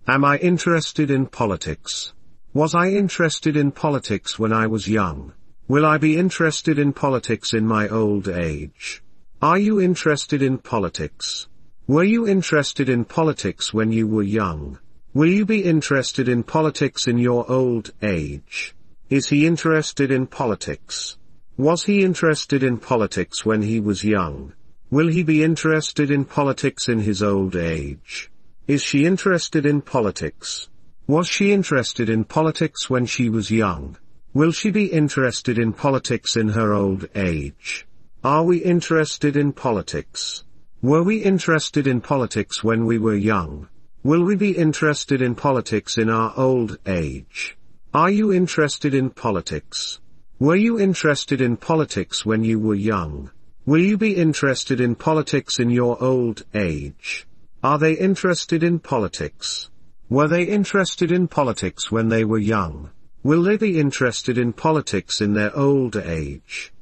Am I interested in politics? Was I interested in politics when I was young? Will I be interested in politics in my old age? Are you interested in politics? Were you interested in politics when you were young? Will you be interested in politics in your old age? Is he interested in politics? Was he interested in politics when he was young? Will he be interested in politics in his old age? Is she interested in politics? Was she interested in politics when she was young? Will she be interested in politics in her old age? Are we interested in politics? Were we interested in politics when we were young? Will we be interested in politics in our old age? Are you interested in politics? Were you interested in politics when you were young? Will you be interested in politics in your old age? Are they interested in politics? Were they interested in politics when they were young? Will they be interested in politics in their old age?